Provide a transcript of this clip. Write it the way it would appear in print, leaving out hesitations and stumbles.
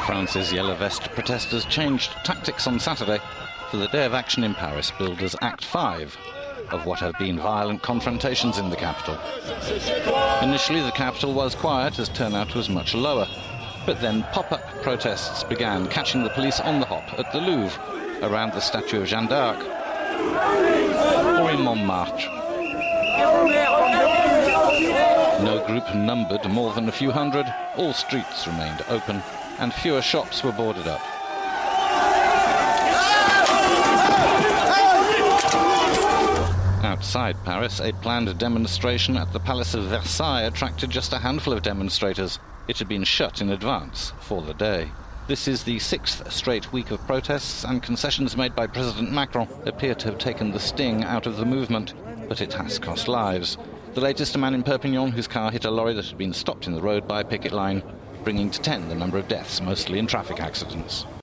France's Yellow Vest protesters changed tactics on Saturday for the day of action in Paris, billed as Act 5 of what have been violent confrontations in the capital. Initially, the capital was quiet as turnout was much lower, but then pop-up protests began, catching the police on the hop at the Louvre, around the statue of Jeanne d'Arc, or in Montmartre. No group numbered more than a few hundred, all streets remained open, and fewer shops were boarded up. Outside Paris, a planned demonstration at the Palace of Versailles attracted just a handful of demonstrators. It had been shut in advance for the day. This is the 6th straight week of protests, and concessions made by President Macron appear to have taken the sting out of the movement, but it has cost lives. The latest, a man in Perpignan whose car hit a lorry that had been stopped in the road by a picket line, bringing to 10 the number of deaths, mostly in traffic accidents.